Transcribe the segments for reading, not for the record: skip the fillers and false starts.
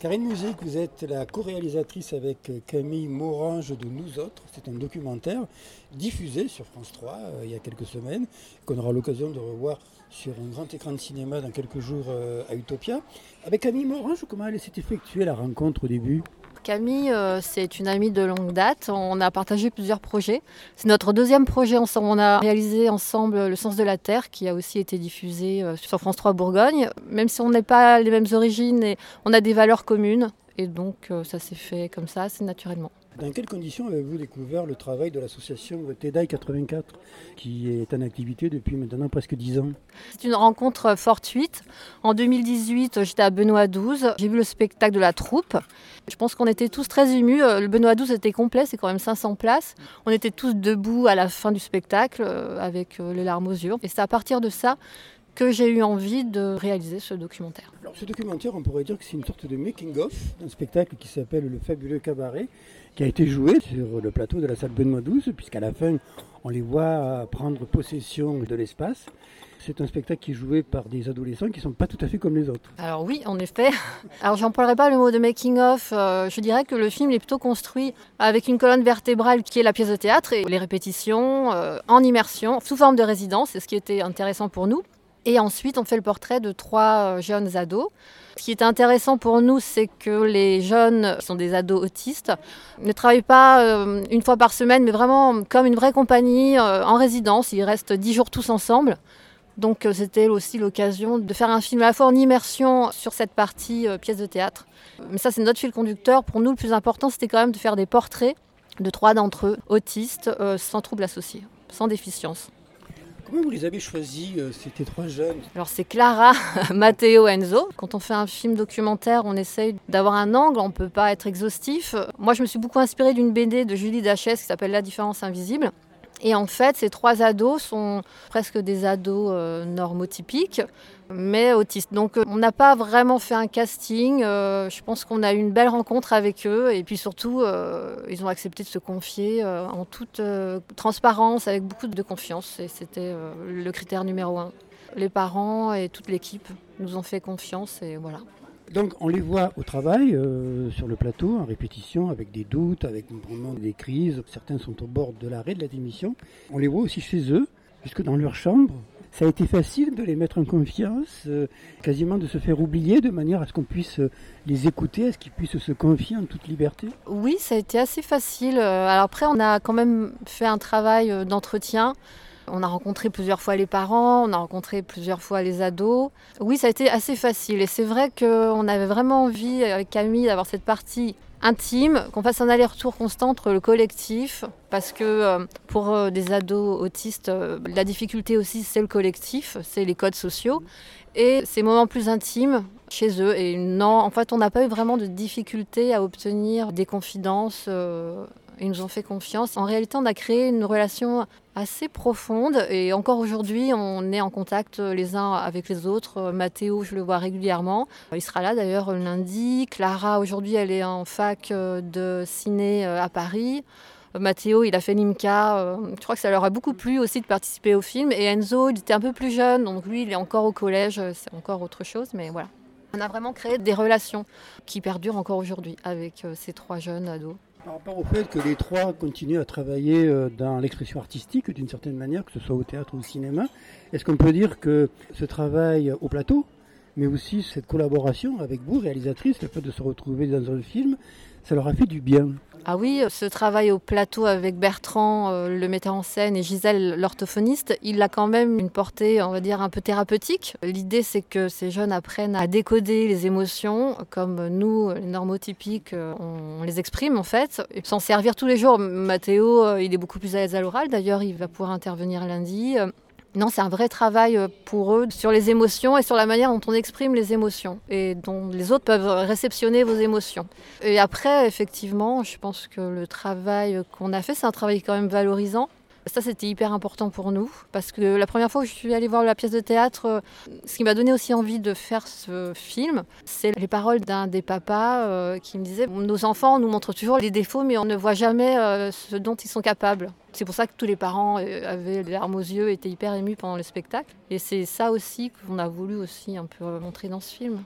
Karine Musique, vous êtes la co-réalisatrice avec Camille Morange de Nous Autres. C'est un documentaire diffusé sur France 3 il y a quelques semaines, qu'on aura l'occasion de revoir sur un grand écran de cinéma dans quelques jours à Utopia. Avec Camille Morange, comment elle s'est effectuée la rencontre au début ? Camille, c'est une amie de longue date. On a partagé plusieurs projets. C'est notre deuxième projet ensemble. On a réalisé ensemble Le Sens de la Terre, qui a aussi été diffusé sur France 3 Bourgogne. Même si on n'est pas les mêmes origines, et on a des valeurs communes. Et donc, ça s'est fait comme ça, assez naturellement. Dans quelles conditions avez-vous découvert le travail de l'association TEDAI 84, qui est en activité depuis maintenant presque 10 ans ? C'est une rencontre fortuite. En 2018, j'étais à Benoît XII. J'ai vu le spectacle de la troupe. Je pense qu'on était tous très émus. Le Benoît XII était complet, c'est quand même 500 places. On était tous debout à la fin du spectacle avec les larmes aux yeux. Et c'est à partir de ça que j'ai eu envie de réaliser ce documentaire. Alors, ce documentaire, on pourrait dire que c'est une sorte de making-of d'un spectacle qui s'appelle Le Fabuleux Cabaret, qui a été joué sur le plateau de la salle Benoît XII, puisqu'à la fin, on les voit prendre possession de l'espace. C'est un spectacle qui est joué par des adolescents qui ne sont pas tout à fait comme les autres. Alors oui, en effet. Alors j'emploierai pas le mot de making-of. Je dirais que le film est plutôt construit avec une colonne vertébrale qui est la pièce de théâtre et les répétitions en immersion, sous forme de résidence. C'est ce qui était intéressant pour nous. Et ensuite, on fait le portrait de 3 jeunes ados. Ce qui est intéressant pour nous, c'est que les jeunes, qui sont des ados autistes, ne travaillent pas une fois par semaine, mais vraiment comme une vraie compagnie en résidence. Ils restent 10 jours tous ensemble. Donc c'était aussi l'occasion de faire un film à la fois en immersion sur cette partie pièce de théâtre. Mais ça, c'est notre fil conducteur. Pour nous, le plus important, c'était quand même de faire des portraits de 3 d'entre eux, autistes, sans troubles associés, sans déficience. Comment vous les avez choisis, ces 3 jeunes ? Alors c'est Clara, Matteo, Enzo. Quand on fait un film documentaire, on essaye d'avoir un angle, on ne peut pas être exhaustif. Moi, je me suis beaucoup inspirée d'une BD de Julie Dachès qui s'appelle La différence invisible. Et en fait, ces 3 ados sont presque des ados normotypiques, mais autistes. Donc on n'a pas vraiment fait un casting. Je pense qu'on a eu une belle rencontre avec eux. Et puis surtout, ils ont accepté de se confier en toute transparence, avec beaucoup de confiance. Et c'était le critère numéro 1. Les parents et toute l'équipe nous ont fait confiance et voilà. Donc on les voit au travail, sur le plateau, en répétition, avec des doutes, avec vraiment des crises. Certains sont au bord de l'arrêt de la démission. On les voit aussi chez eux, jusque dans leur chambre. Ça a été facile de les mettre en confiance, quasiment de se faire oublier, de manière à ce qu'on puisse les écouter, à ce qu'ils puissent se confier en toute liberté. Oui, ça a été assez facile. Alors après, on a quand même fait un travail d'entretien. On a rencontré plusieurs fois les parents, on a rencontré plusieurs fois les ados. Oui, ça a été assez facile. Et c'est vrai qu'on avait vraiment envie, avec Camille, d'avoir cette partie intime, qu'on fasse un aller-retour constant entre le collectif. Parce que pour des ados autistes, la difficulté aussi, c'est le collectif, c'est les codes sociaux. Et ces moments plus intimes chez eux. Et non, en fait, on n'a pas eu vraiment de difficulté à obtenir des confidences. Ils nous ont fait confiance. En réalité, on a créé une relation assez profonde et encore aujourd'hui, on est en contact les uns avec les autres. Matteo, je le vois régulièrement. Il sera là d'ailleurs lundi. Clara, aujourd'hui, elle est en fac de ciné à Paris. Matteo, il a fait l'IMCA. Je crois que ça leur a beaucoup plu aussi de participer au film. Et Enzo, il était un peu plus jeune, donc lui, il est encore au collège. C'est encore autre chose, mais voilà. On a vraiment créé des relations qui perdurent encore aujourd'hui avec ces 3 jeunes ados. Par rapport au fait que les 3 continuent à travailler dans l'expression artistique d'une certaine manière, que ce soit au théâtre ou au cinéma, est-ce qu'on peut dire que ce travail au plateau, mais aussi cette collaboration avec vous, réalisatrice, le fait de se retrouver dans un film, ça leur a fait du bien ? Ah oui, ce travail au plateau avec Bertrand, le metteur en scène, et Gisèle, l'orthophoniste, il a quand même une portée, on va dire, un peu thérapeutique. L'idée, c'est que ces jeunes apprennent à décoder les émotions, comme nous, les normotypiques, on les exprime en fait, et s'en servir tous les jours. Mathéo, il est beaucoup plus à l'aise à l'oral, d'ailleurs, il va pouvoir intervenir lundi. Non, c'est un vrai travail pour eux sur les émotions et sur la manière dont on exprime les émotions et dont les autres peuvent réceptionner vos émotions. Et après, effectivement, je pense que le travail qu'on a fait, c'est un travail quand même valorisant. Ça, c'était hyper important pour nous parce que la première fois que je suis allée voir la pièce de théâtre, ce qui m'a donné aussi envie de faire ce film, c'est les paroles d'un des papas qui me disait « Nos enfants nous montrent toujours les défauts, mais on ne voit jamais ce dont ils sont capables ». C'est pour ça que tous les parents avaient les larmes aux yeux, étaient hyper émus pendant le spectacle. Et c'est ça aussi qu'on a voulu aussi un peu montrer dans ce film.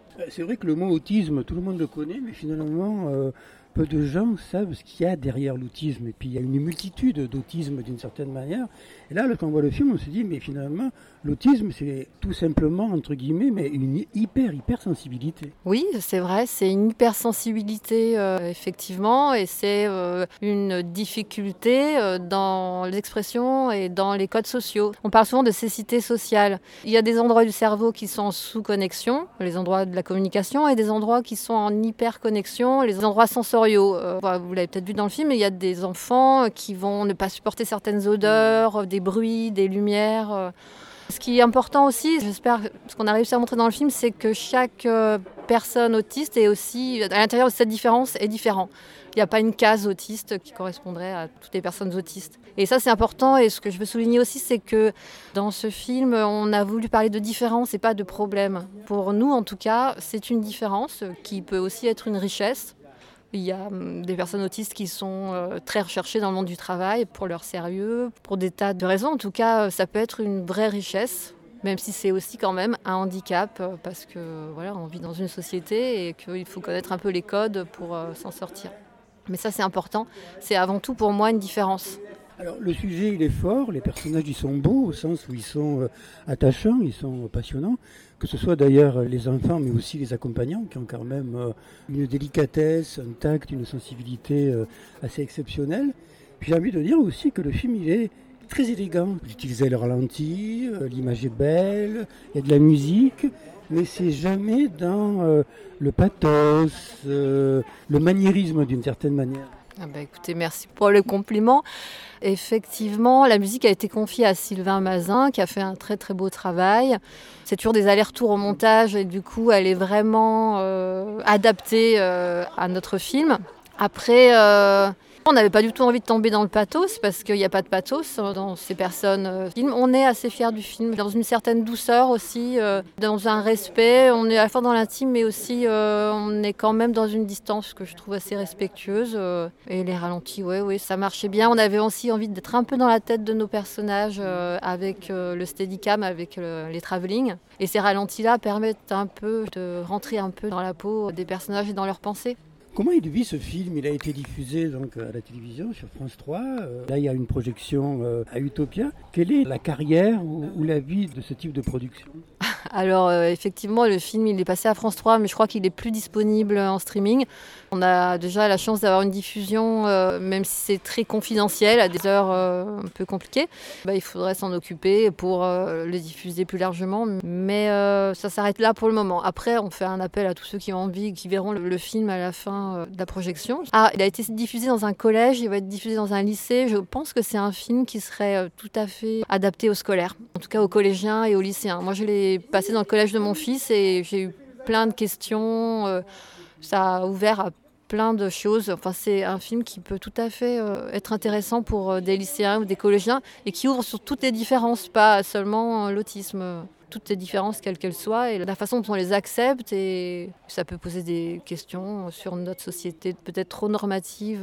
C'est vrai que le mot autisme, tout le monde le connaît, mais finalement, peu de gens savent ce qu'il y a derrière l'autisme. Et puis il y a une multitude d'autisme d'une certaine manière. Et là, quand on voit le film, on se dit, mais finalement, l'autisme, c'est tout simplement, entre guillemets, mais une hypersensibilité. Oui, c'est vrai, c'est une hypersensibilité, effectivement, et c'est une difficulté dans l'expression et dans les codes sociaux. On parle souvent de cécité sociale. Il y a des endroits du cerveau qui sont en sous-connexion, les endroits de la communication, et des endroits qui sont en hyper-connexion, les endroits sensoriaux. Vous l'avez peut-être vu dans le film, mais il y a des enfants qui vont ne pas supporter certaines odeurs, des bruits, des lumières. Ce qui est important aussi, j'espère, ce qu'on a réussi à montrer dans le film, c'est que chaque personne autiste est aussi, à l'intérieur de cette différence, est différent. Il n'y a pas une case autiste qui correspondrait à toutes les personnes autistes. Et ça, c'est important. Et ce que je veux souligner aussi, c'est que dans ce film, on a voulu parler de différence et pas de problème. Pour nous, en tout cas, c'est une différence qui peut aussi être une richesse. Il y a des personnes autistes qui sont très recherchées dans le monde du travail pour leur sérieux, pour des tas de raisons. En tout cas, ça peut être une vraie richesse, même si c'est aussi quand même un handicap, parce que voilà, on vit dans une société et qu'il faut connaître un peu les codes pour s'en sortir. Mais ça, c'est important. C'est avant tout pour moi une différence. Alors le sujet il est fort, les personnages ils sont beaux au sens où ils sont attachants, ils sont passionnants, que ce soit d'ailleurs les enfants mais aussi les accompagnants qui ont quand même une délicatesse, un tact, une sensibilité assez exceptionnelle. Puis j'ai envie de dire aussi que le film il est très élégant. J'utilisais le ralenti, l'image est belle, il y a de la musique, mais c'est jamais dans le pathos, le maniérisme d'une certaine manière. Ah bah écoutez, merci pour le compliment. Effectivement, la musique a été confiée à Sylvain Mazin, qui a fait un très très beau travail. C'est toujours des allers-retours au montage et du coup, elle est vraiment adaptée à notre film. Après, on n'avait pas du tout envie de tomber dans le pathos parce qu'il n'y a pas de pathos dans ces personnes. On est assez fiers du film, dans une certaine douceur aussi, dans un respect. On est à la fois dans l'intime, mais aussi on est quand même dans une distance que je trouve assez respectueuse. Et les ralentis, oui, ça marchait bien. On avait aussi envie d'être un peu dans la tête de nos personnages avec le steadicam, avec les travelling. Et ces ralentis-là permettent un peu de rentrer un peu dans la peau des personnages et dans leurs pensées. Comment il vit ce film? Il a été diffusé donc à la télévision sur France 3. Là, il y a une projection à Utopia. Quelle est la carrière ou la vie de ce type de production? Alors effectivement, le film il est passé à France 3, mais je crois qu'il est plus disponible en streaming. On a déjà la chance d'avoir une diffusion, même si c'est très confidentiel, à des heures un peu compliquées. Il faudrait s'en occuper pour le diffuser plus largement, mais ça s'arrête là pour le moment. Après, on fait un appel à tous ceux qui ont envie, qui verront le film à la fin de la projection. Ah, il a été diffusé dans un collège, il va être diffusé dans un lycée. Je pense que c'est un film qui serait tout à fait adapté aux scolaires, en tout cas aux collégiens et aux lycéens. Moi, je l'ai passé dans le collège de mon fils et j'ai eu plein de questions. Ça a ouvert à plein de choses. Enfin, c'est un film qui peut tout à fait être intéressant pour des lycéens ou des collégiens et qui ouvre sur toutes les différences, pas seulement l'autisme. Toutes les différences, quelles qu'elles soient, et la façon dont on les accepte. Et ça peut poser des questions sur notre société peut-être trop normative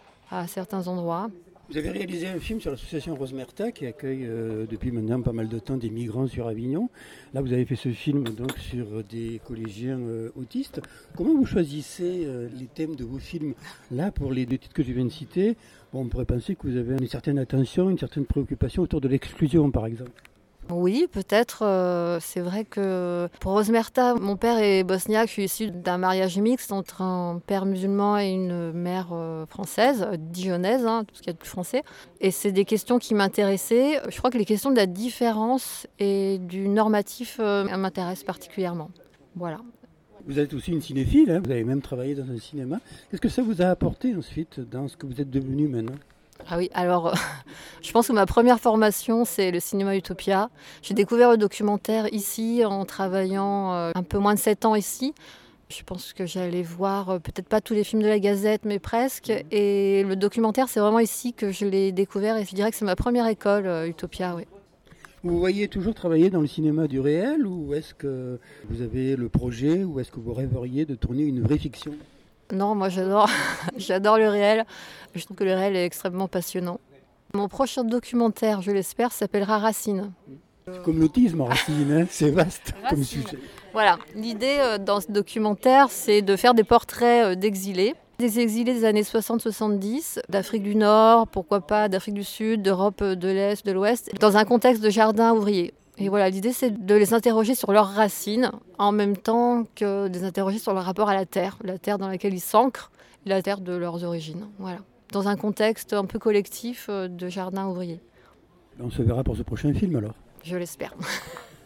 à certains endroits. Vous avez réalisé un film sur l'association Rosemerta qui accueille depuis maintenant pas mal de temps des migrants sur Avignon. Là, vous avez fait ce film donc sur des collégiens autistes. Comment vous choisissez les thèmes de vos films? Là, pour les deux titres que je viens de citer, on pourrait penser que vous avez une certaine attention, une certaine préoccupation autour de l'exclusion, par exemple. Oui, peut-être. C'est vrai que pour Rosemerta, mon père est bosniaque. Je suis issue d'un mariage mixte entre un père musulman et une mère française, dijonnaise, tout ce qu'il y a de plus français. Et c'est des questions qui m'intéressaient. Je crois que les questions de la différence et du normatif m'intéressent particulièrement. Voilà. Vous êtes aussi une cinéphile, vous avez même travaillé dans un cinéma. Qu'est-ce que ça vous a apporté ensuite dans ce que vous êtes devenu maintenant ? Ah oui, alors je pense que ma première formation, c'est le cinéma Utopia. J'ai découvert le documentaire ici en travaillant un peu moins de 7 ans ici. Je pense que j'allais voir peut-être pas tous les films de la Gazette, mais presque. Et le documentaire, c'est vraiment ici que je l'ai découvert et je dirais que c'est ma première école, Utopia, oui. Vous voyez toujours travailler dans le cinéma du réel ou est-ce que vous avez le projet ou est-ce que vous rêveriez de tourner une vraie fiction ? Non, moi j'adore, j'adore le réel. Je trouve que le réel est extrêmement passionnant. Mon prochain documentaire, je l'espère, s'appellera Racine. Comme l'autisme, Racine, hein, c'est vaste comme Racine. sujet. Voilà, l'idée dans ce documentaire, c'est de faire des portraits d'exilés. Des exilés des années 60-70, d'Afrique du Nord, pourquoi pas d'Afrique du Sud, d'Europe de l'Est, de l'Ouest, dans un contexte de jardin ouvrier. Et voilà, l'idée c'est de les interroger sur leurs racines, en même temps que de les interroger sur leur rapport à la terre dans laquelle ils s'ancrent, la terre de leurs origines. Voilà, dans un contexte un peu collectif de jardin ouvrier. On se verra pour ce prochain film alors. Je l'espère.